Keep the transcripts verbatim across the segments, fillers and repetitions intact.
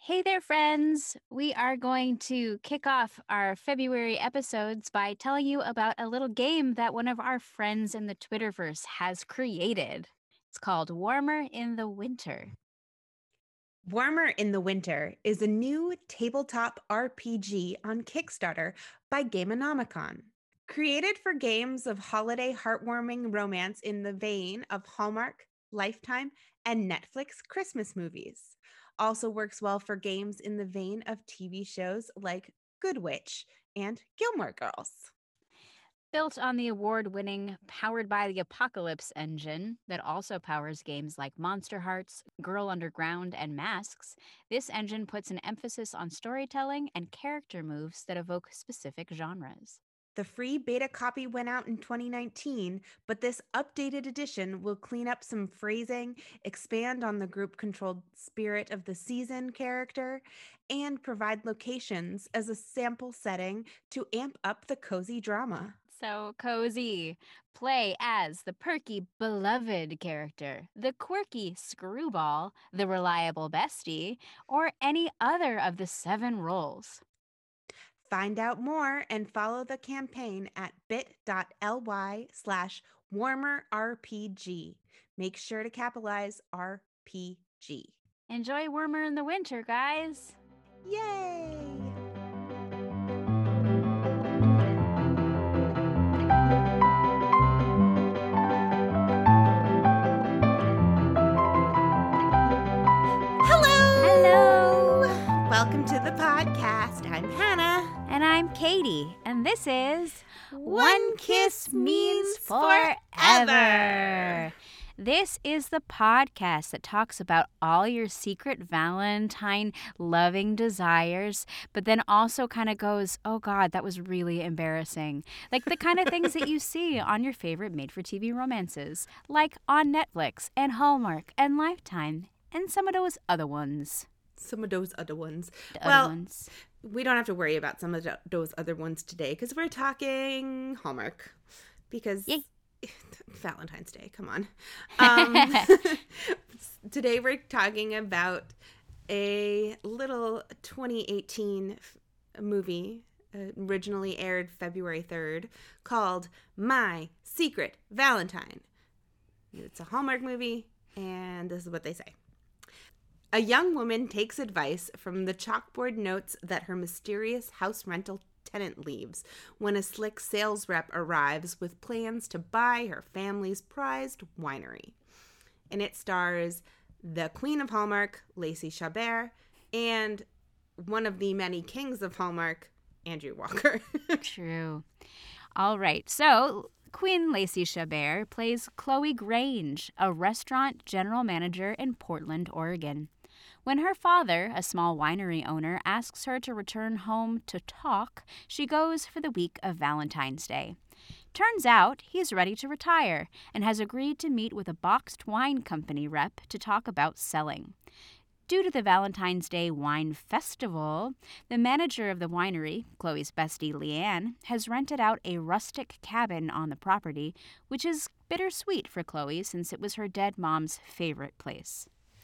Hey there, friends. We are going to kick off our February episodes by telling you about a little game that one of our friends in the Twitterverse has created. It's called Warmer in the Winter. Warmer in the Winter is a new tabletop R P G on Kickstarter by Gameonomicon. Created for games of holiday heartwarming romance in the vein of Hallmark, Lifetime, and Netflix Christmas movies. Also works well for games in the vein of T V shows like Good Witch and Gilmore Girls. Built on the award winning Powered by the Apocalypse engine that also powers games like Monster Hearts, Girl Underground, and Masks, this engine puts an emphasis on storytelling and character moves that evoke specific genres. The free beta copy went out in twenty nineteen, but this updated edition will clean up some phrasing, expand on the group controlled spirit of the season character, and provide locations as a sample setting to amp up the cozy drama. So cozy. Play as the perky, beloved character, the quirky screwball, the reliable bestie, or any other of the seven roles. Find out more and follow the campaign at bit.ly slash warmerrpg. Make sure to capitalize R P G. Enjoy warmer in the winter, guys. Yay! Hello! Hello. Welcome to the podcast. I'm Hannah. And I'm Katie, and this is One Kiss Means Forever. This is the podcast that talks about all your secret Valentine loving desires, but then also kind of goes, oh God, that was really embarrassing. Like the kind of things that you see on your favorite made-for-T V romances, like on Netflix and Hallmark and Lifetime and some of those other ones. Some of those other ones. The well, other ones. we don't have to worry about some of th- those other ones today because we're talking Hallmark. Because Yay. Valentine's Day, come on. Um, today we're talking about a little twenty eighteen f- movie, uh, originally aired February third, called My Secret Valentine. It's a Hallmark movie, and this is what they say. A young woman takes advice from the chalkboard notes that her mysterious house rental tenant leaves when a slick sales rep arrives with plans to buy her family's prized winery. And it stars the Queen of Hallmark, Lacey Chabert, and one of the many kings of Hallmark, Andrew Walker. True. All right. So, Queen Lacey Chabert plays Chloe Grange, a restaurant general manager in Portland, Oregon. When her father, a small winery owner, asks her to return home to talk, she goes for the week of Valentine's Day. Turns out he's ready to retire and has agreed to meet with a boxed wine company rep to talk about selling. Due to the Valentine's Day Wine Festival, the manager of the winery, Chloe's bestie Leanne, has rented out a rustic cabin on the property, which is bittersweet for Chloe since it was her dead mom's favorite place.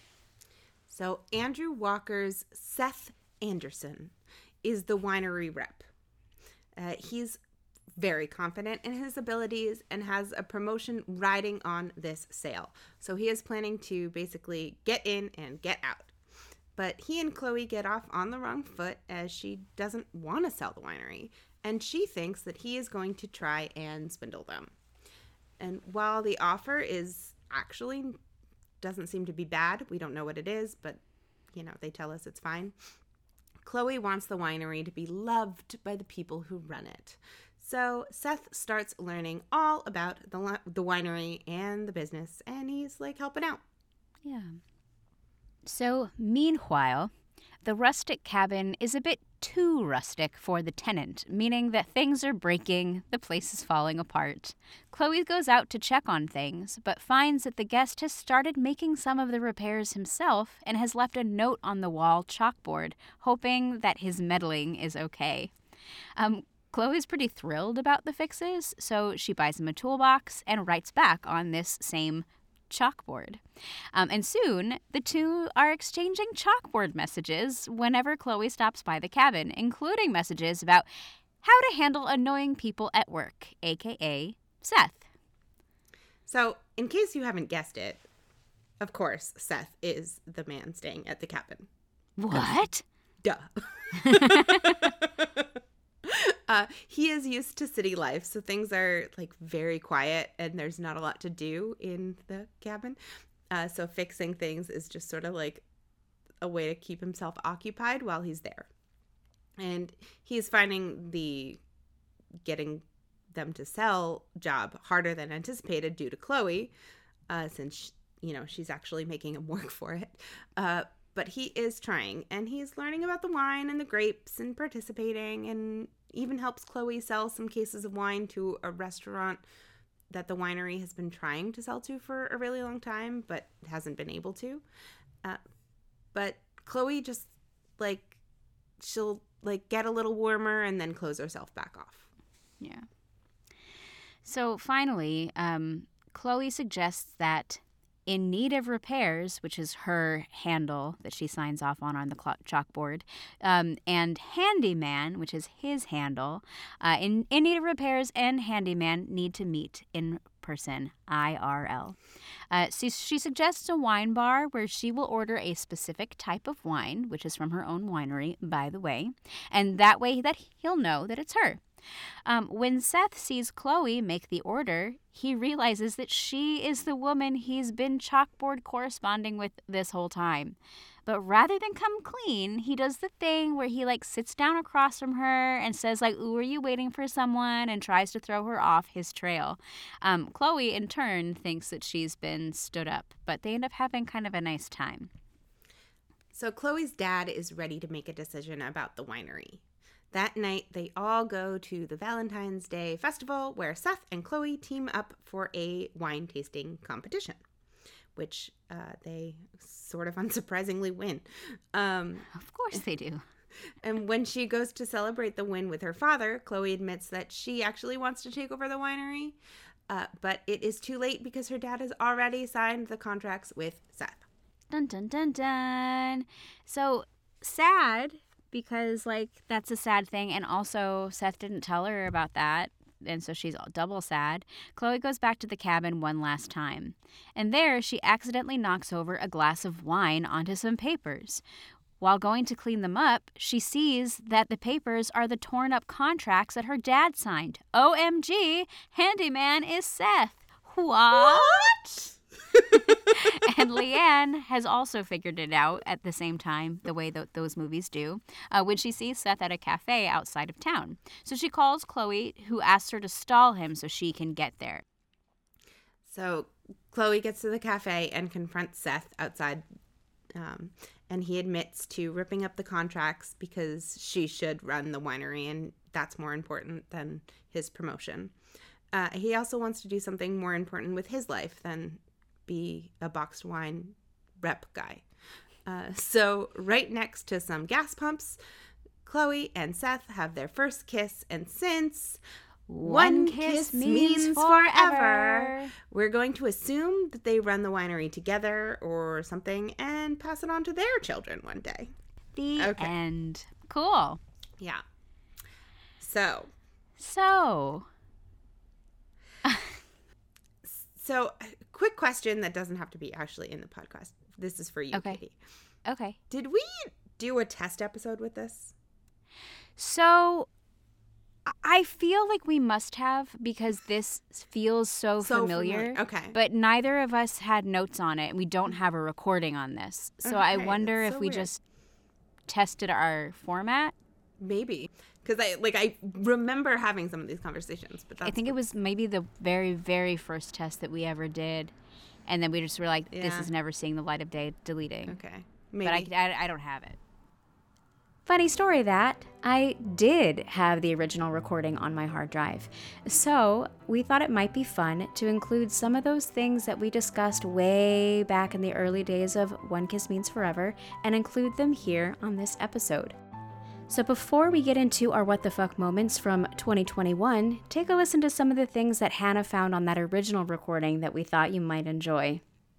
So Andrew Walker's Seth Anderson is the winery rep. Uh, he's very confident in his abilities and has a promotion riding on this sale. So he is planning to basically get in and get out. But he and Chloe get off on the wrong foot as she doesn't want to sell the winery, and she thinks that he is going to try and swindle them. And while the offer is actually doesn't seem to be bad, we don't know what it is, but you know, they tell us it's fine. Chloe wants the winery to be loved by the people who run it. So Seth starts learning all about the the winery and the business, and he's like helping out. Yeah. So, meanwhile, the rustic cabin is a bit too rustic for the tenant, meaning that things are breaking, the place is falling apart. Chloe goes out to check on things, but finds that the guest has started making some of the repairs himself and has left a note on the wall chalkboard, hoping that his meddling is okay. Um, Chloe's pretty thrilled about the fixes, so she buys him a toolbox and writes back on this same chalkboard. Um, and soon, the two are exchanging chalkboard messages whenever Chloe stops by the cabin, including messages about how to handle annoying people at work, a k a. Seth. So, in case you haven't guessed it, of course, Seth is the man staying at the cabin. What? Duh. uh, he is used to city life, so things are like very quiet and there's not a lot to do in the cabin. Uh, so fixing things is just sort of like a way to keep himself occupied while he's there. And he's finding the getting them to sell job harder than anticipated due to Chloe, uh, since, you know, she's actually making him work for it. Uh, but he is trying, and he's learning about the wine and the grapes and participating, and even helps Chloe sell some cases of wine to a restaurant that the winery has been trying to sell to for a really long time, but hasn't been able to. Uh, but Chloe just, like, she'll, like, get a little warmer and then close herself back off. Yeah. So finally, um, Chloe suggests that in need of repairs, which is her handle that she signs off on on the chalkboard, um, and handyman, which is his handle, uh, in, in need of repairs and handyman need to meet in person, I R L. Uh, so she suggests a wine bar where she will order a specific type of wine, which is from her own winery, by the way, and that way that he'll know that it's her. Um, when Seth sees Chloe make the order, he realizes that she is the woman he's been chalkboard corresponding with this whole time. But rather than come clean, he does the thing where he like sits down across from her and says like, "Ooh, are you waiting for someone?" and tries to throw her off his trail. Um, Chloe, in turn, thinks that she's been stood up, but they end up having kind of a nice time. So Chloe's dad is ready to make a decision about the winery. That night, they all go to the Valentine's Day festival where Seth and Chloe team up for a wine tasting competition, which uh, they sort of unsurprisingly win. Um, of course they do. And when she goes to celebrate the win with her father, Chloe admits that she actually wants to take over the winery, uh, but it is too late because her dad has already signed the contracts with Seth. Dun, dun, dun, dun. So sad... because, like, that's a sad thing. And also, Seth didn't tell her about that. And so she's double sad. Chloe goes back to the cabin one last time. And there, she accidentally knocks over a glass of wine onto some papers. While going to clean them up, she sees that the papers are the torn-up contracts that her dad signed. O M G, handyman is Seth. What? What? And Leanne has also figured it out at the same time, the way that those movies do, uh, when she sees Seth at a cafe outside of town. So she calls Chloe, who asks her to stall him so she can get there. So Chloe gets to the cafe and confronts Seth outside, um, and he admits to ripping up the contracts because she should run the winery, and that's more important than his promotion. Uh, he also wants to do something more important with his life than be a boxed wine rep guy. Uh, so right next to some gas pumps, Chloe and Seth have their first kiss, and since one, one kiss, kiss means, means forever, forever, we're going to assume that they run the winery together or something and pass it on to their children one day. The okay. end. Cool. Yeah. So. So. So, quick question that doesn't have to be actually in the podcast. This is for you, okay. Katie. Okay. Did we do a test episode with this? So, I feel like we must have because this feels so, so familiar. familiar. Okay. But neither of us had notes on it, and we don't have a recording on this. So okay, I wonder if so we weird. just tested our format. Maybe. Because I like I remember having some of these conversations, but that's I think it was maybe the very, very first test that we ever did, and then we just were like, "This yeah. is never seeing the light of day." Deleting. Okay, maybe. But I, I, I don't have it. Funny story that I did have the original recording on my hard drive, so we thought it might be fun to include some of those things that we discussed way back in the early days of One Kiss Means Forever, and include them here on this episode. So before we get into our what the fuck moments from twenty twenty-one, take a listen to some of the things that Hannah found on that original recording that we thought you might enjoy.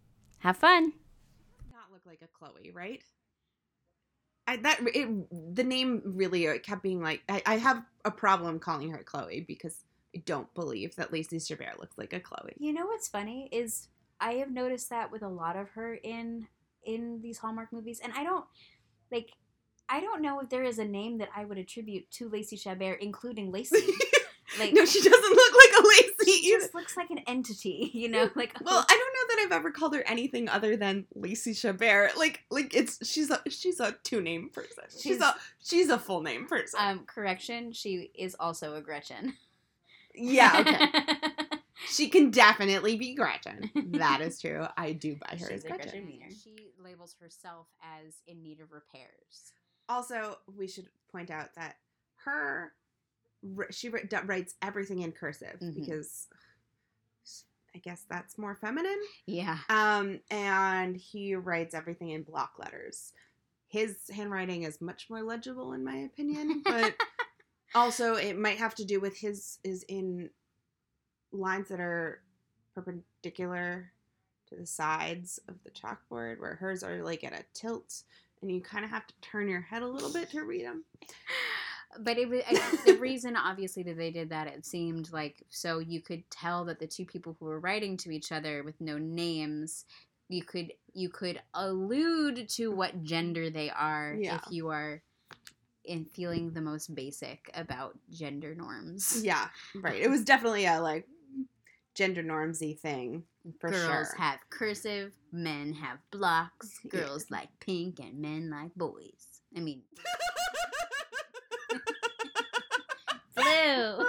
Have fun. Not look like a Chloe, right? I, that it, the name really kept being like, I, I have a problem calling her Chloe because I don't believe that Lacey Chabert looks like a Chloe. You know what's funny is I have noticed that with a lot of her in in these Hallmark movies, and I don't like. I don't know if there is a name that I would attribute to Lacey Chabert, including Lacey. Like, no, she doesn't look like a Lacey. She just looks like an entity, you know. Like, well, I don't know that I've ever called her anything other than Lacey Chabert. Like, like it's she's a she's a two name person. She's, she's a she's a full name person. Um, correction, she is also a Gretchen. Yeah, okay. She can definitely be Gretchen. That is true. I do buy her She's as Gretchen. Gretchen. She labels herself as in need of repairs. Also, we should point out that her, she writes everything in cursive mm-hmm. because I guess that's more feminine. Yeah. Um, and he writes everything in block letters. His handwriting is much more legible, in my opinion, but also it might have to do with his is in lines that are perpendicular to the sides of the chalkboard, where hers are like at a tilt. And you kind of have to turn your head a little bit to read them. But it was I, the reason, obviously, that they did that. It seemed like so you could tell that the two people who were writing to each other with no names, you could you could allude to what gender they are yeah. if you are in feeling the most basic about gender norms. Yeah, right. It was definitely a like gender normsy thing. For Girls sure. have cursive, men have blocks. Girls yeah. like pink, and men like boys. I mean, blue.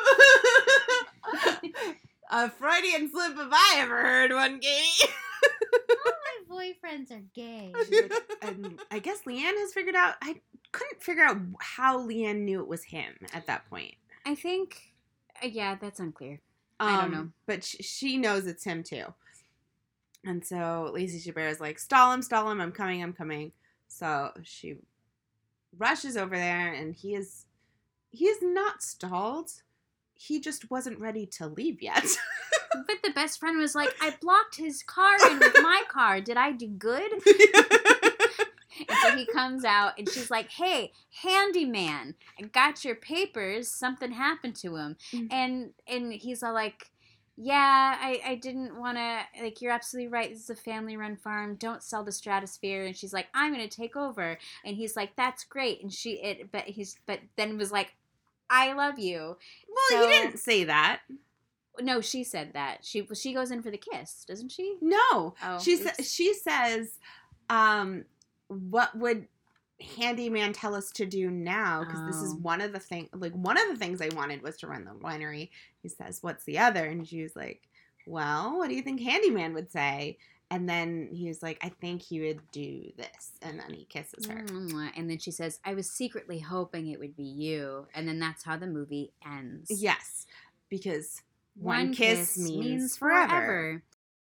A Freudian slip if I ever heard one, Katie. All my boyfriends are gay. And I guess Leanne has figured out. I couldn't figure out how Leanne knew it was him at that point. I think, uh, yeah, that's unclear. Um, I don't know. But sh- she knows it's him, too. And so Lacey Chabert is like, stall him, stall him, I'm coming, I'm coming. So she rushes over there, and he is, he is not stalled. He just wasn't ready to leave yet. But the best friend was like, I blocked his car in with my car. Did I do good? And so he comes out, and she's like, hey, handyman, I got your papers. Something happened to him. Mm-hmm. And and he's all like, yeah, I, I didn't want to, like, you're absolutely right. This is a family-run farm. Don't sell the Stratosphere. And she's like, I'm going to take over. And he's like, that's great. And she, it, but he's, but then was like, I love you. Well, so, he didn't say that. No, she said that. She she goes in for the kiss, doesn't she? No. Oh, she sa- she says, um, what would handyman tell us to do now? Because oh. this is one of the things, like, one of the things I wanted was to run the winery. He says, what's the other? And she was like, well, what do you think handyman would say? And then he was like, I think he would do this. And then he kisses her. And then she says, I was secretly hoping it would be you. And then that's how the movie ends. Yes. Because one, one kiss, kiss means, means forever. forever.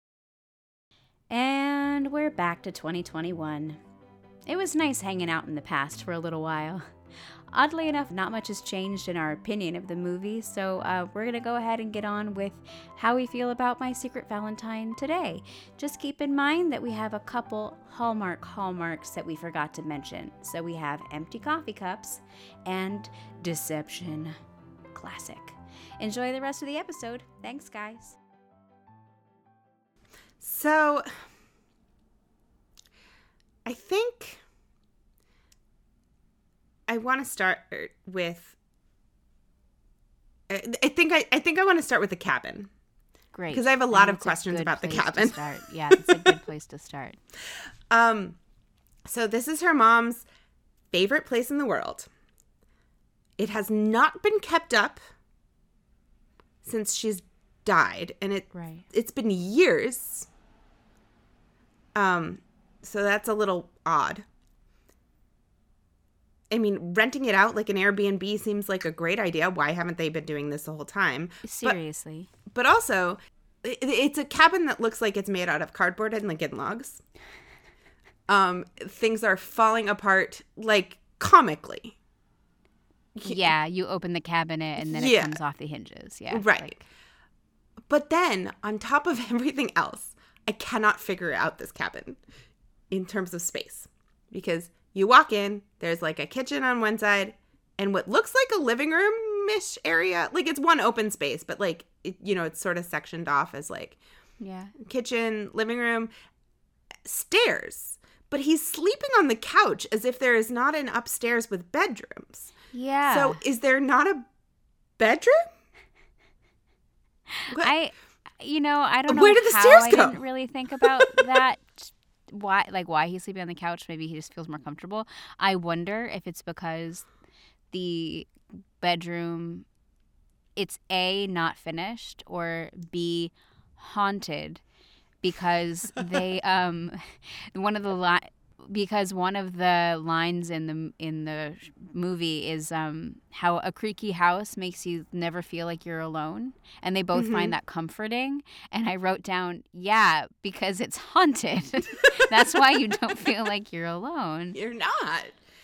And we're back to twenty twenty-one. It was nice hanging out in the past for a little while. Oddly enough, not much has changed in our opinion of the movie, so uh, we're going to go ahead and get on with how we feel about My Secret Valentine today. Just keep in mind that we have a couple Hallmark hallmarks that we forgot to mention. So we have empty coffee cups and deception. Classic. Enjoy the rest of the episode. Thanks, guys. So, I think I want to start with. I think I, I think I want to start with the cabin. Great, because I have a lot of questions about the cabin. Start. Yeah, it's a good place to start. Um, so this is her mom's favorite place in the world. It has not been kept up since she's died, and it right. it's been years. Um, so that's a little odd. I mean, renting it out like an Airbnb seems like a great idea. Why haven't they been doing this the whole time? Seriously. But, but also, it, it's a cabin that looks like it's made out of cardboard and Lincoln logs. Um, things are falling apart, like, comically. Yeah, you open the cabinet and then it yeah. comes off the hinges. Yeah. Right. Like. But then, on top of everything else, I cannot figure out this cabin in terms of space. Because you walk in, there's like a kitchen on one side and what looks like a living room-ish area. Like it's one open space, but like, it, you know, it's sort of sectioned off as like Yeah. kitchen, living room, stairs. But he's sleeping on the couch as if there is not an upstairs with bedrooms. Yeah. So is there not a bedroom? What? I, you know, I don't know Where did the how stairs I go? didn't really think about that. Why, like, why he's sleeping on the couch? Maybe he just feels more comfortable. I wonder if it's because the bedroom, it's A, not finished, or B, haunted, because they, um, one of the li- because one of the lines in the in the movie is um, how a creaky house makes you never feel like you're alone, and they both Mm-hmm. find that comforting. And I wrote down, yeah, because it's haunted. That's why you don't feel like you're alone. You're not.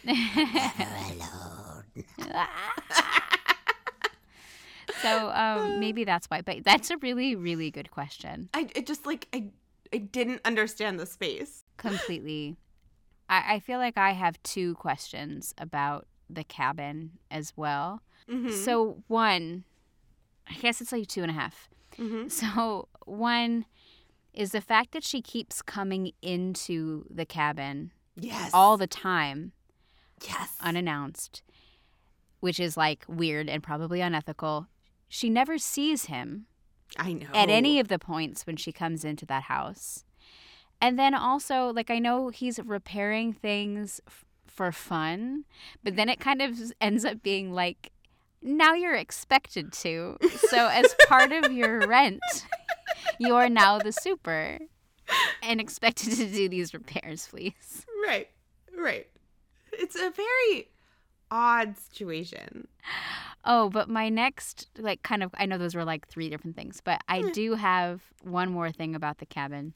So um, maybe that's why. But that's a really, really good question. I it just like I I didn't understand the space. Completely. I, I feel like I have two questions about the cabin as well. Mm-hmm. So one, I guess it's like two and a half. Mm-hmm. So one is the fact that she keeps coming into the cabin Yes. all the time yes. unannounced, which is like weird and probably unethical. She never sees him I know. at any of the points when she comes into that house. And then also, like, I know he's repairing things f- for fun, but then it kind of ends up being like, now you're expected to. So as part of your rent, you're now the super and expected to do these repairs, please. Right. Right. It's a very odd situation. Oh, but my next, like, kind of, I know those were like three different things, but I do have one more thing about the cabin.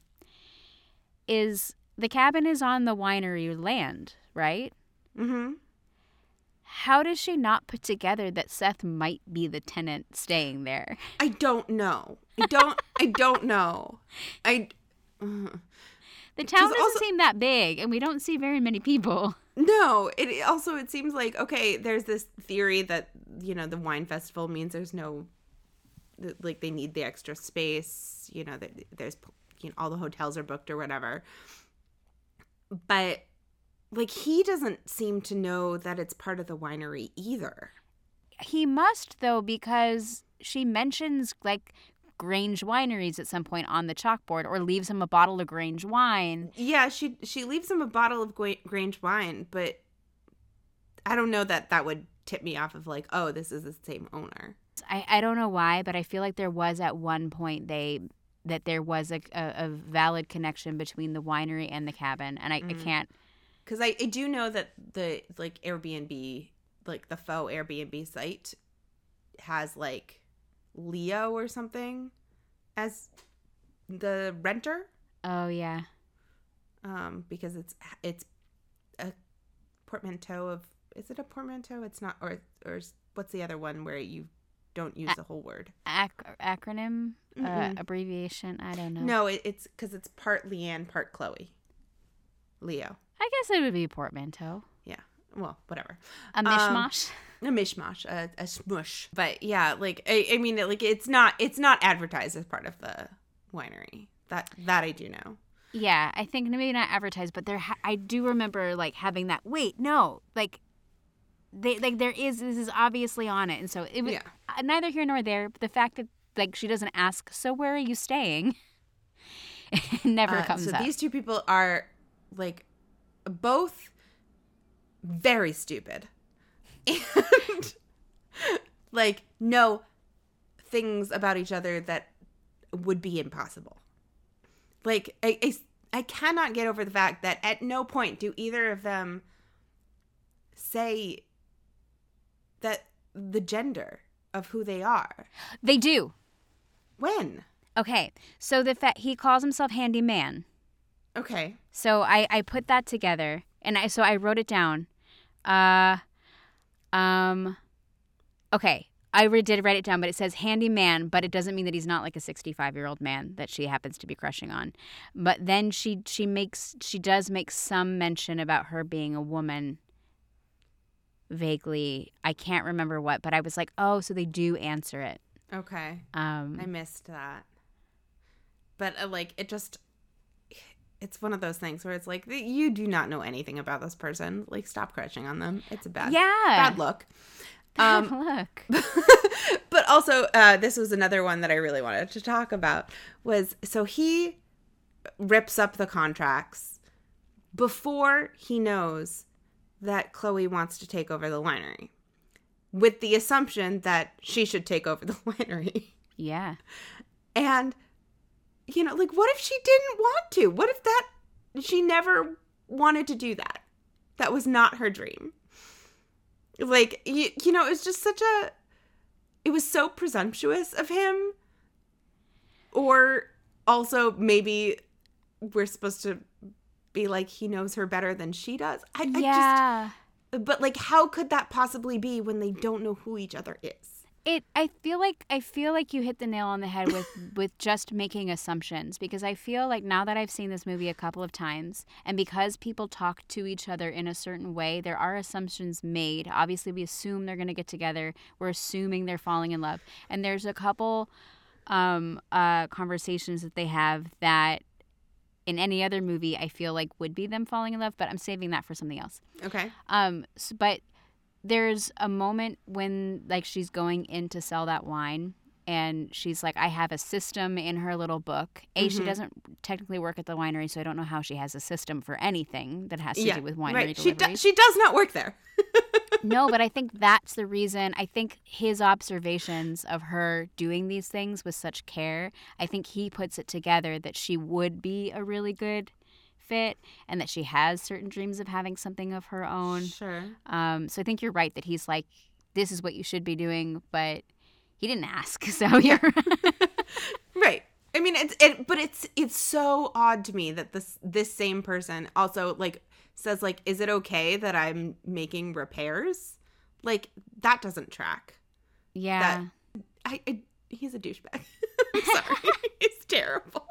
Is the cabin is on the winery land, right? Mm-hmm. How does she not put together that Seth might be the tenant staying there? I don't know. I don't. I don't know. I. uh, The town 'Cause doesn't also- seem that big, and we don't see very many people. No. It also it seems like okay. There's this theory that you know the wine festival means there's no, like they need the extra space. You know that there's you know all the hotels are booked or whatever. But like he doesn't seem to know that it's part of the winery either. He must, though, because she mentions, like, Grange wineries at some point on the chalkboard, or leaves him a bottle of Grange wine. Yeah, she she leaves him a bottle of Gra- Grange wine, but I don't know that that would tip me off of like, oh, this is the same owner. I, I don't know why, but I feel like there was at one point they that there was a, a, a valid connection between the winery and the cabin, and I, Mm. I can't. Because I, I do know that the like Airbnb, like the faux Airbnb site, has like Leo or something as the renter, Oh yeah, um, because it's it's a portmanteau of is it a portmanteau? It's not, or or what's the other one where you don't use the whole word? Ac- acronym, uh, Mm-mm. abbreviation. I don't know. No, it, it's because it's part Leanne, part Chloe. Leo. I guess it would be a portmanteau, Yeah. Well, whatever. a mishmash. A mishmash, a, a smush. But yeah, like I, I mean, like it's not it's not advertised as part of the winery. That that I do know. Yeah, I think maybe not advertised, but there. Ha- I do remember like having that. Wait, no, like they like there is. This is obviously on it, and so it was Yeah. uh, neither here nor there. But the fact that like she doesn't ask, so where are you staying? It never Uh, comes so up. these two people are like both very stupid and like know things about each other that would be impossible. Like I, I, I cannot get over the fact that at no point do either of them say that the gender of who they are. They do. When? Okay, so the fact he calls himself Handyman. Okay. So I, I put that together, and I so I wrote it down. Uh, um, okay. I re- did write it down, but it says handyman, but it doesn't mean that he's not like a sixty-five-year-old man that she happens to be crushing on. But then she she makes she does make some mention about her being a woman. Vaguely, I can't remember what, but I was like, oh, so they do answer it. Okay. Um, I missed that. But uh, like, it just, it's one of those things where it's like, you do not know anything about this person. Like, stop crushing on them. It's a bad, yeah, bad look. Bad um, look. But also, uh, this was another one that I really wanted to talk about. Was so he rips up the contracts before he knows that Chloe wants to take over the winery, with the assumption that she should take over the winery. Yeah. And, you know, like, what if she didn't want to? What if that, she never wanted to do that? That was not her dream. Like, you, you know, it was just such a, it was so presumptuous of him. Or also maybe we're supposed to be like, he knows her better than she does. I, I yeah. just, but like, how could that possibly be when they don't know who each other is? It. I feel like I feel like you hit the nail on the head with with just making assumptions, because I feel like now that I've seen this movie a couple of times, and because people talk to each other in a certain way, there are assumptions made. Obviously, we assume they're going to get together. We're assuming they're falling in love, and there's a couple um, uh, conversations that they have that, in any other movie, I feel like would be them falling in love, but I'm saving that for something else. Okay. Um, so, but there's a moment when, like, she's going in to sell that wine, and she's like, I have a system in her little book. A, mm-hmm. She doesn't technically work at the winery, so I don't know how she has a system for anything that has to yeah, do with winery right. deliveries. She, do- she does not work there. No, but I think that's the reason. I think his observations of her doing these things with such care, I think he puts it together that she would be a really good fit, and that she has certain dreams of having something of her own. Sure. Um, so I think you're right that he's like, this is what you should be doing, but he didn't ask. So you're right. I mean, it's it, but it's it's so odd to me that this this same person also like says like, is it okay that I'm making repairs? Like, that doesn't track. Yeah. That, I, I he's a douchebag. I'm sorry. He's terrible.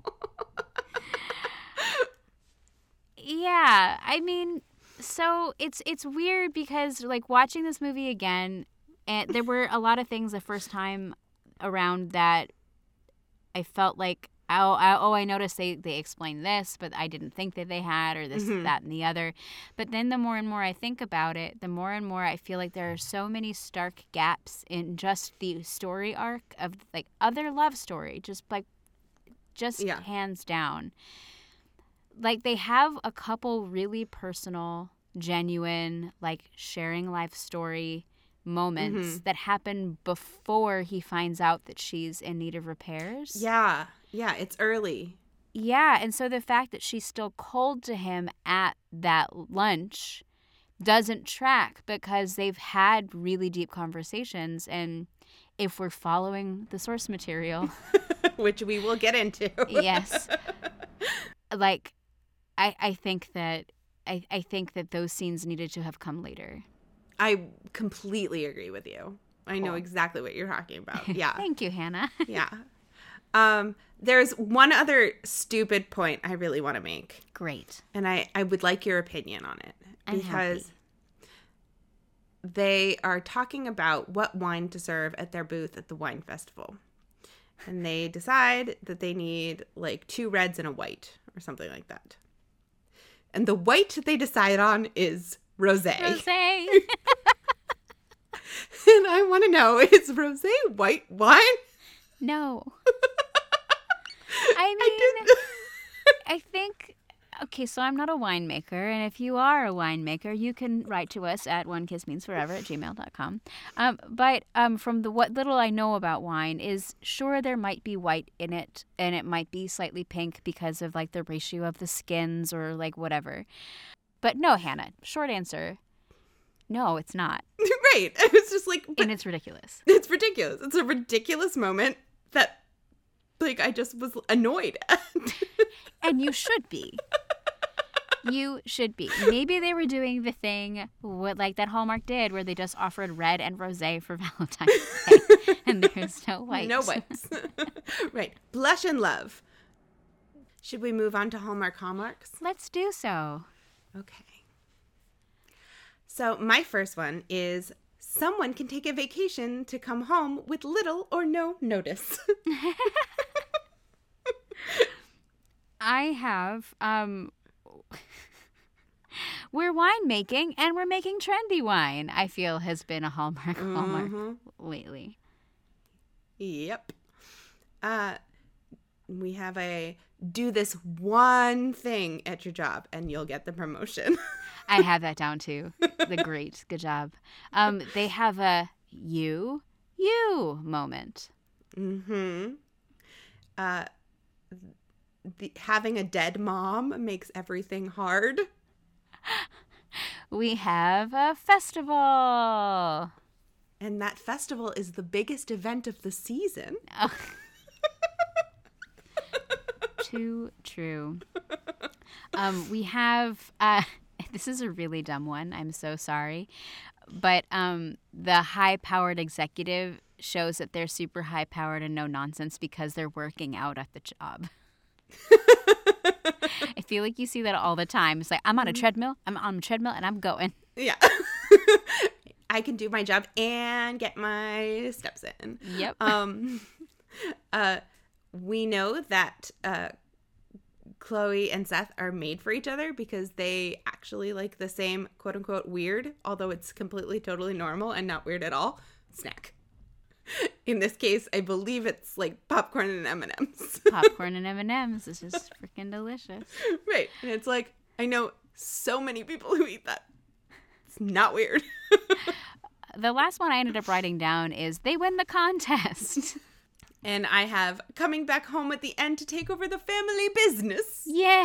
Yeah. I mean, so it's it's weird because, like, watching this movie again, and there were a lot of things the first time around that I felt like, oh, I, oh, I noticed they, they explained this, but I didn't think that they had, or this, mm-hmm. that, and the other. But then the more and more I think about it, the more and more I feel like there are so many stark gaps in just the story arc of, like, other love story, just, like, just yeah. hands down. Like, they have a couple really personal, genuine, like, sharing life story moments mm-hmm. that happen before he finds out that she's in need of repairs. Yeah. Yeah, it's early. Yeah, and so the fact that she's still cold to him at that lunch doesn't track, because they've had really deep conversations, and if we're following the source material, which we will get into. Yes. Like, I I think that I, I think that those scenes needed to have come later. I completely agree with you. I Cool. know exactly what you're talking about. Yeah. Thank you, Hannah. Yeah. Um, there's one other stupid point I really want to make. Great. And I, I would like your opinion on it. I'm because happy. They are talking about what wine to serve at their booth at the wine festival. And they decide that they need like two reds and a white or something like that. And the white they decide on is rosé. Rosé. And I want to know, is rosé white wine? No. I mean, I, I think, okay, so I'm not a winemaker, and if you are a winemaker, you can write to us at one kiss means forever at gmail dot com. Um, but um, from the what little I know about wine is, sure, there might be white in it, and it might be slightly pink because of, like, the ratio of the skins or, like, whatever. But no, Hannah, short answer, no, it's not. Right. It's just like... And it's ridiculous. It's ridiculous. It's a ridiculous moment that, like, I just was annoyed at. And you should be. You should be. Maybe they were doing the thing what like that Hallmark did where they just offered red and rosé for Valentine's Day and there's no white. No whites. Right. Blush and love. Should we move on to Hallmark Hallmarks? Let's do so. Okay. So my first one is someone can take a vacation to come home with little or no notice. I have um we're winemaking and we're making trendy wine, I feel has been a hallmark hallmark Mm-hmm. lately. Yep. Uh, we have a do this one thing at your job and you'll get the promotion. I have that down too. The great. Good job. Um, they have a you, you moment. Mm-hmm. Uh, the, having a dead mom makes everything hard. We have a festival. And that festival is the biggest event of the season. Oh. Too true. Um, we have, uh, this is a really dumb one. I'm so sorry. But um, the high-powered executive shows that they're super high-powered and no nonsense because they're working out at the job. I feel like you see that all the time. It's like, I'm on a treadmill, I'm on a treadmill, and I'm going. Yeah. I can do my job and get my steps in. Yep. Um, uh, we know that uh, Chloe and Seth are made for each other because they actually like the same quote unquote weird, although it's completely totally normal and not weird at all, snack. In this case, I believe it's like popcorn and M and M's. Popcorn and M and M's. This is freaking delicious. Right. And it's like, I know so many people who eat that. It's not weird. The last one I ended up writing down is they win the contest. And I have coming back home at the end to take over the family business.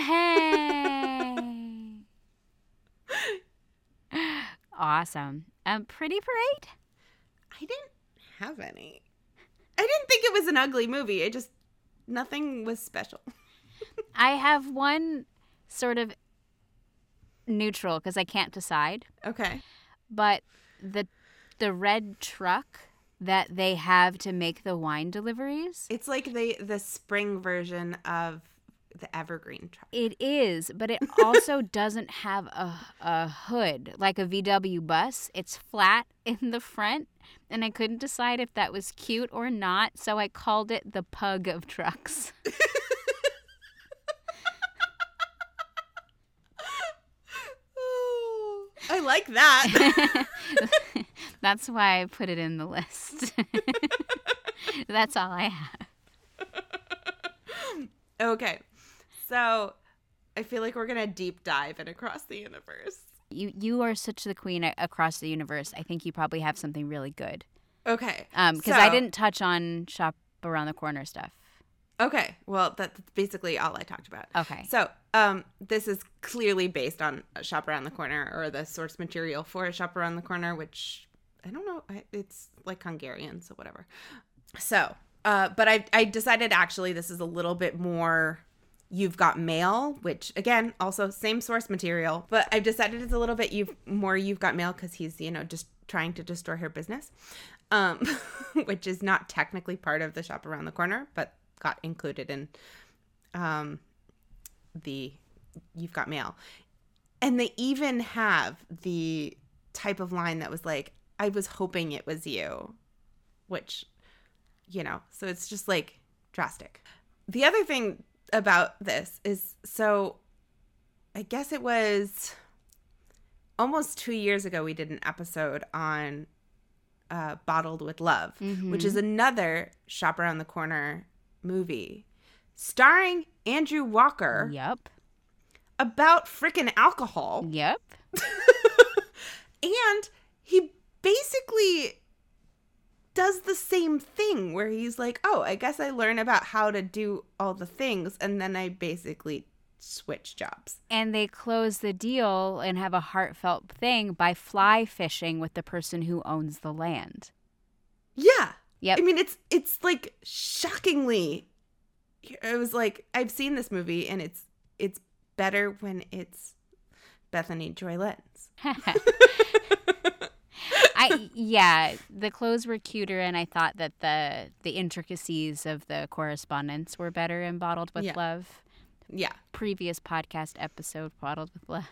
Yay! Awesome. Um, Pretty Parade? I didn't have any. I didn't think it was an ugly movie. I just, nothing was special. I have one sort of neutral because I can't decide. Okay. But the the red truck that they have to make the wine deliveries. It's like the the spring version of the Evergreen truck. It is, but it also doesn't have a, a hood like a V W bus. It's flat in the front, and I couldn't decide if that was cute or not, so I called it the Pug of trucks. Oh, I like that. That's why I put it in the list. That's all I have. Okay. So I feel like we're going to deep dive in Across the Universe. You you are such the queen a- across the universe. I think you probably have something really good. Okay. Um, because so, I didn't touch on Shop Around the Corner stuff. Okay. Well, that's basically all I talked about. Okay. So um, this is clearly based on Shop Around the Corner, or the source material for Shop Around the Corner, which I don't know. It's like Hungarian, so whatever. So, uh, but I I decided actually this is a little bit more You've Got Mail, which again, also same source material, but I've decided it's a little bit you've more You've Got Mail because he's, you know, just trying to destroy her business, um, which is not technically part of the Shop Around the Corner, but got included in um, the You've Got Mail. And they even have the type of line that was like, I was hoping it was you, which, you know, so it's just like drastic. The other thing about this is, so I guess it was almost two years ago we did an episode on uh, Bottled with Love, Mm-hmm. which is another Shop Around the Corner movie starring Andrew Walker Yep. about frickin' alcohol. Yep. And he basically does the same thing where he's like, oh, I guess I learn about how to do all the things, and then I basically switch jobs. And they close the deal and have a heartfelt thing by fly fishing with the person who owns the land. Yeah. Yep. I mean, it's it's like shockingly, it was like, I've seen this movie and it's it's better when it's Bethany Joy Lenz. I yeah, the clothes were cuter, and I thought that the the intricacies of the correspondence were better in Bottled with Yeah. Love. Yeah. Previous podcast episode, Bottled with Love.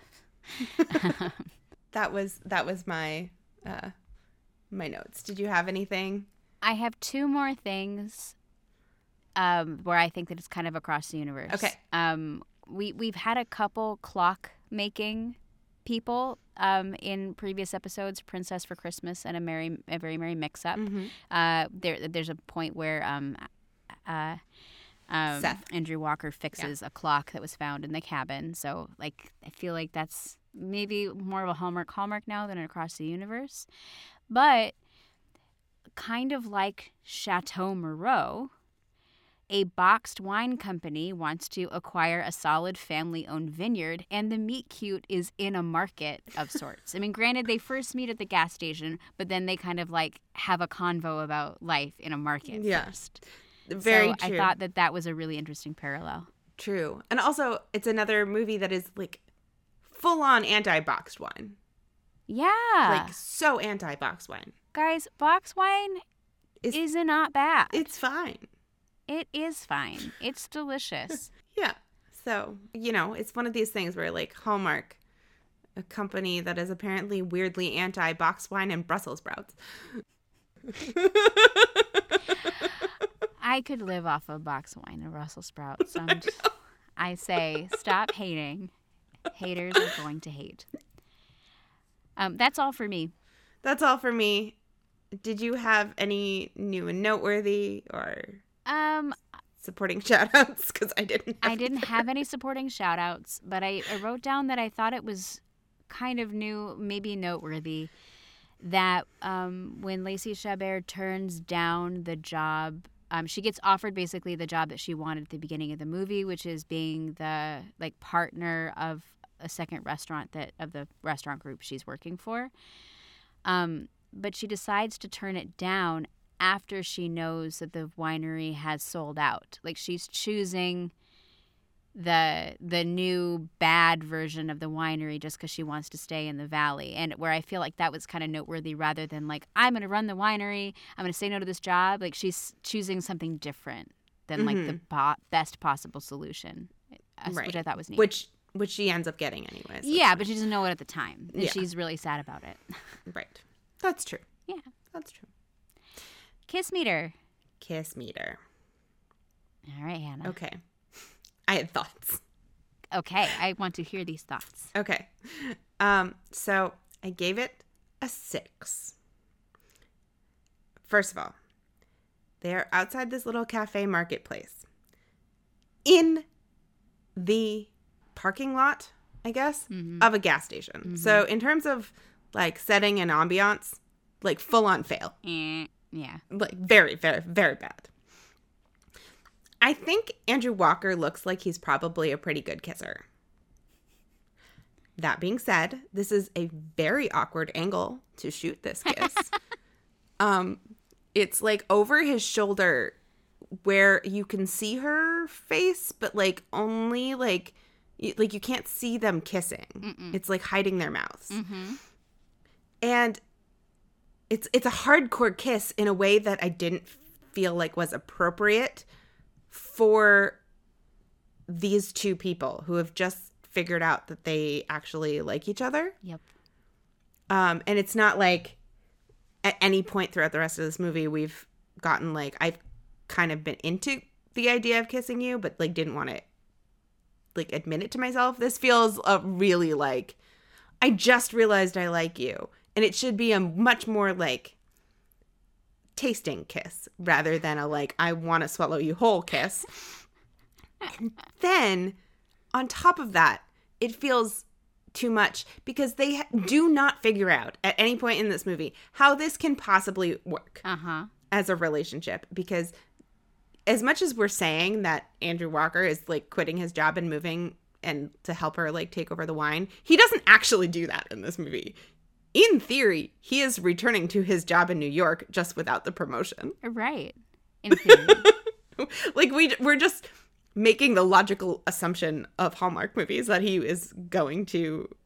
That was that was my uh, my notes. Did you have anything? I have two more things um, where I think that it's kind of across the universe. Okay. Um, we we've had a couple clock making people um, in previous episodes, Princess for Christmas and a merry a very merry mix up. Mm-hmm. Uh, there there's a point where um, uh, um, Seth. Andrew Walker fixes a clock that was found in the cabin. So like I feel like that's maybe more of a Hallmark Hallmark now than across the universe, but kind of like Chateau Moreau, a boxed wine company wants to acquire a solid family-owned vineyard, and the meet cute is in a market of sorts. I mean, granted, they first meet at the gas station, but then they kind of like have a convo about life in a market Yeah. first. Very so true. I thought that that was a really interesting parallel. True. And also, it's another movie that is like full-on anti-boxed wine. Yeah. Like so anti-boxed wine. Guys, box wine Is- is not bad. It's fine. It is fine. It's delicious. Yeah. So, you know, it's one of these things where like Hallmark, a company that is apparently weirdly anti-boxed wine and Brussels sprouts. I could live off of box wine and Brussels sprouts. I'm just, I say, stop hating. Haters are going to hate. Um, that's all for me. That's all for me. Did you have any new and noteworthy or Um, supporting shout-outs? Because I didn't have I didn't have any supporting shout-outs, but I, I wrote down that I thought it was kind of new, maybe noteworthy, that um, when Lacey Chabert turns down the job, um, she gets offered basically the job that she wanted at the beginning of the movie, which is being the like partner of a second restaurant that of the restaurant group she's working for. Um, but she decides to turn it down after she knows that the winery has sold out. Like she's choosing the the new bad version of the winery just because she wants to stay in the valley. And where I feel like that was kind of noteworthy rather than like, I'm going to run the winery, I'm going to say no to this job. Like she's choosing something different than like the po- best possible solution, uh, Right. which I thought was neat. Which which she ends up getting anyways. So yeah, but she doesn't know it at the time. And Yeah. she's really sad about it. Right. That's true. Yeah. That's true. Kiss meter. Kiss meter. All right, Hannah. Okay. I had thoughts. Okay, I want to hear these thoughts. Okay. Um, so I gave it a six. First of all, they're outside this little cafe marketplace. In the parking lot, I guess, Mhm. of a gas station. Mhm. So in terms of like setting and ambiance, like full on fail. Eh, yeah. Like very, very, very bad. I think Andrew Walker looks like he's probably a pretty good kisser. That being said, this is a very awkward angle to shoot this kiss. um, it's like over his shoulder where you can see her face, but like only like you, like you can't see them kissing. Mm-mm. It's like hiding their mouths. Mm-hmm. And it's it's a hardcore kiss in a way that I didn't feel like was appropriate for these two people who have just figured out that they actually like each other. Yep. Um, and it's not like at any point throughout the rest of this movie we've gotten like I've kind of been into the idea of kissing you, but like didn't want to like admit it to myself. This feels a really like I just realized I like you. And it should be a much more like tasting kiss rather than a like I want to swallow you whole kiss. And then on top of that, it feels too much because they ha- do not figure out at any point in this movie how this can possibly work Uh-huh. as a relationship. Because as much as we're saying that Andrew Walker is like quitting his job and moving and to help her like take over the wine, he doesn't actually do that in this movie. In theory, he is returning to his job in New York just without the promotion. Right. In theory. Like we we're just making the logical assumption of Hallmark movies that he is going to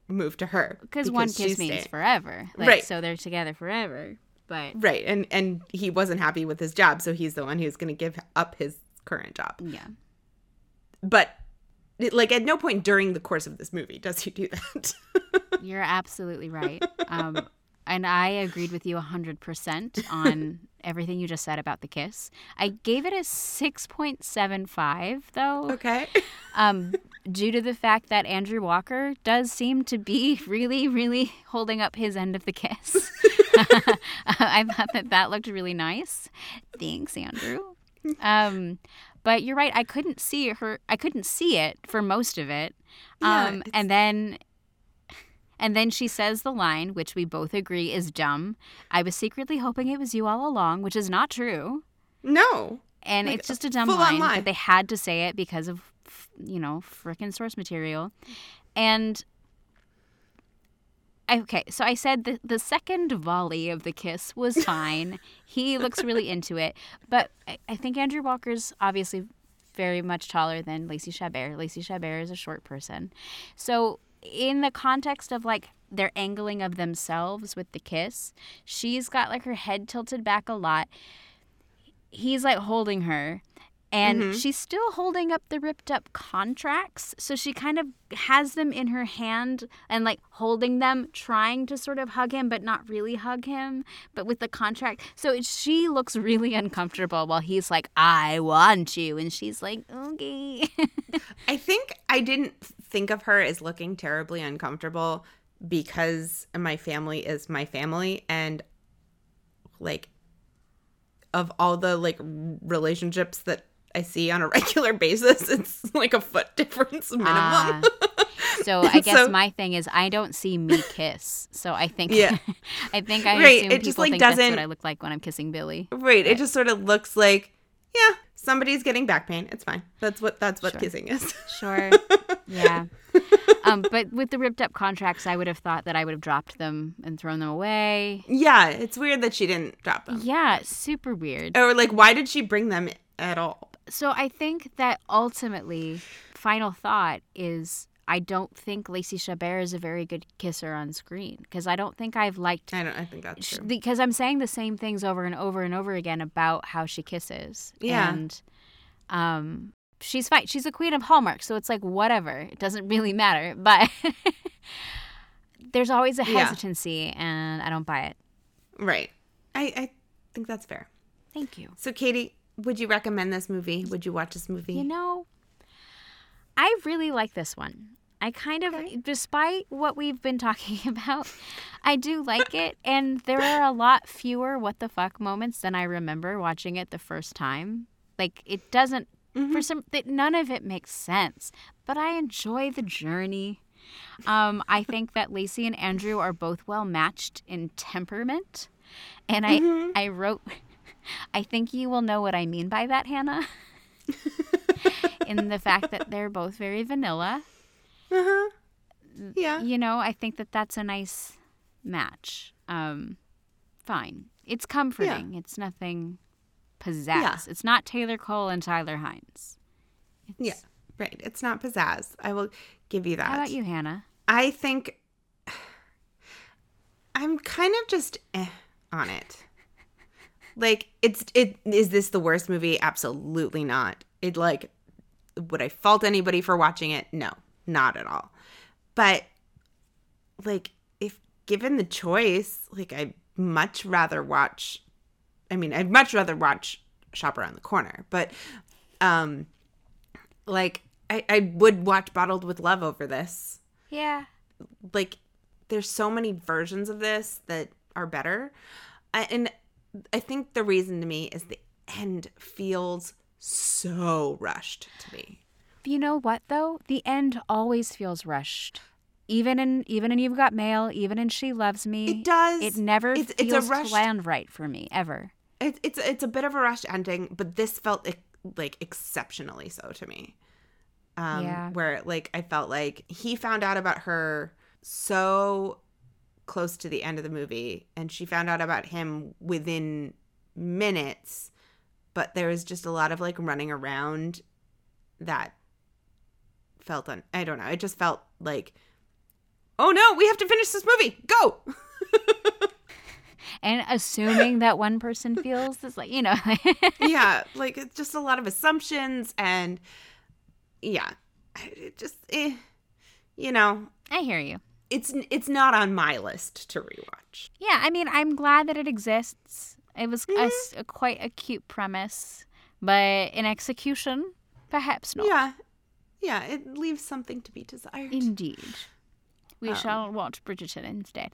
move to her because one kiss she's means staying. forever, like, Right. so they're together forever. But Right, and and he wasn't happy with his job, so he's the one who's going to give up his current job. yeah, But it, like at no point during the course of this movie does he do that. you're absolutely right. Um, and I agreed with you one hundred percent on everything you just said about the kiss. I gave it a six point seven five, though. Okay. Um, due to the fact that Andrew Walker does seem to be really, really holding up his end of the kiss. I thought that that looked really nice. Thanks, Andrew. Um, but you're right. I couldn't see her. I couldn't see it for most of it. Yeah, Um, it's- and then, and then she says the line, which we both agree is dumb. I was secretly hoping it was you all along, which is not true. No. And Like, it's just a dumb full-on line, lie. but they had to say it because of, you know, frickin' source material. And okay, so I said the, the second volley of the kiss was fine. He looks really into it. But I, I think Andrew Walker's obviously very much taller than Lacey Chabert. Lacey Chabert is a short person. So in the context of like their angling of themselves with the kiss, she's got like her head tilted back a lot. He's like holding her. And Mhm. she's still holding up the ripped up contracts. So she kind of has them in her hand and like holding them, trying to sort of hug him, but not really hug him, but with the contract. So it, she looks really uncomfortable while he's like, I want you. And she's like, okay. I think I didn't think of her as looking terribly uncomfortable because my family is my family, and like of all the like relationships that I see on a regular basis, it's like a foot difference minimum. Ah. So I guess So- my thing is I don't see me kiss. So I think Yeah. I think I Right, assume it just, people like, think that's doesn't- what I look like when I'm kissing Billy. Right. It just sort of looks like, yeah, somebody's getting back pain. It's fine. That's what that's what Sure. kissing is. Sure. Yeah. Um, but with the ripped up contracts, I would have thought that I would have dropped them and thrown them away. Yeah, it's weird that she didn't drop them. Yeah, super weird. Or like, why did she bring them at all? So I think that ultimately, final thought is I don't think Lacey Chabert is a very good kisser on screen because I don't think I've liked I don't. I think that's sh- true. because I'm saying the same things over and over and over again about how she kisses. Yeah. And um, she's fine. She's a queen of Hallmark, so it's like whatever. It doesn't really matter. But there's always a Yeah. hesitancy, and I don't buy it. Right. I I think that's fair. Thank you. So, Katie, would you recommend this movie? Would you watch this movie? You know, I really like this one. I kind of, Okay. despite what we've been talking about, I do like it. And there are a lot fewer what the fuck moments than I remember watching it the first time. Like, it doesn't, Mhm. for some, that none of it makes sense. But I enjoy the journey. Um, I think that Lacey and Andrew are both well matched in temperament. And I, Mhm. I wrote, I think you will know what I mean by that, Hannah. In the fact that they're both very vanilla. Uh-huh. Yeah. You know, I think that that's a nice match. Um, fine. It's comforting. It's nothing pizzazz. Yeah. It's not Taylor Cole and Tyler Hines. It's, Yeah. Right. It's not pizzazz. I will give you that. How about you, Hannah? I think I'm kind of just eh on it. Like, it's it is this the worst movie? Absolutely not. It like would I fault anybody for watching it? No, not at all. But like, if given the choice, like I'd much rather watch I mean, I'd much rather watch Shop Around the Corner, but um like I, I would watch Bottled with Love over this. Yeah. Like, there's so many versions of this that are better. I, and I think the reason to me is the end feels so rushed to me. You know what though? The end always feels rushed. Even in even in You've Got Mail, even in She Loves Me. It does. It never It's- it's a feels rushed- to land right for me ever. It, it's it's a bit of a rushed ending, but this felt ex- like exceptionally so to me. Um, Yeah. Where like I felt like he found out about her so close to the end of the movie, and she found out about him within minutes, but there was just a lot of like running around that felt un- I don't know. It just felt like oh no, we have to finish this movie. Go. And assuming that one person feels this, like, you know. Yeah, like it's just a lot of assumptions and yeah, it just, eh, you know. I hear you. It's it's not on my list to rewatch. Yeah, I mean, I'm glad that it exists. It was Mm-hmm. a s- a, quite a cute premise, but in execution, perhaps not. Yeah, yeah, it leaves something to be desired. Indeed. We Um. shall watch Bridgerton instead.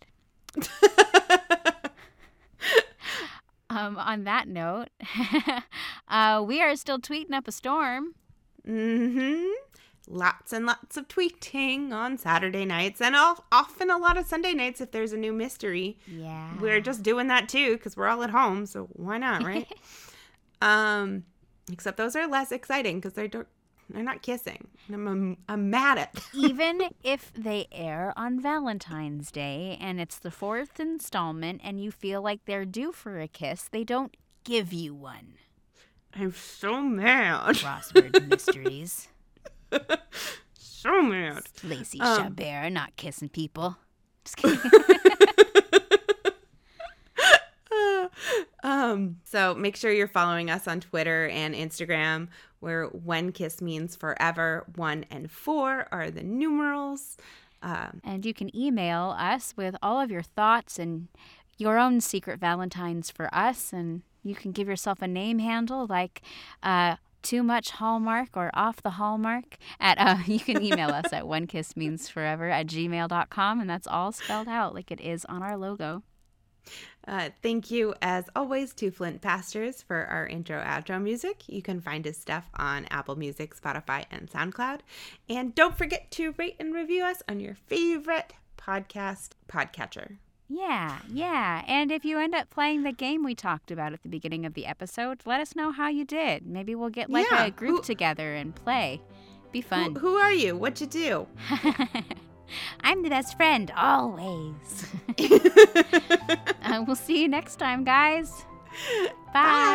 Um, on that note, uh, we are still tweeting up a storm. Mm-hmm. Lots and lots of tweeting on Saturday nights and all, often a lot of Sunday nights if there's a new mystery. Yeah. We're just doing that too because we're all at home, so why not, right? um, except those are less exciting because they're don't, they're not kissing. I'm, I'm, I'm mad at them. Even if they air on Valentine's Day and it's the fourth installment and you feel like they're due for a kiss, they don't give you one. I'm so mad. Crossword mysteries. So mad. Lacey Um. Chabert not kissing people. Just kidding. um, so make sure you're following us on Twitter and Instagram, where When Kiss Means Forever, one and four are the numerals. Um, And you can email us with all of your thoughts and your own secret Valentines for us. And you can give yourself a name handle like uh, Too Much Hallmark or Off the Hallmark. At uh, You can email us at one kiss means forever at gmail dot com. And that's all spelled out like it is on our logo. Uh, thank you, as always, to Flint Pastors for our intro outro music. You can find his stuff on Apple Music, Spotify, and SoundCloud. And don't forget to rate and review us on your favorite podcast podcatcher. Yeah, yeah. And if you end up playing the game we talked about at the beginning of the episode, let us know how you did. Maybe we'll get like Yeah, a group who- together and play. Be Who, fun. who are you? What'd you do? I'm the best friend, always. uh, we'll see you next time, guys. Bye.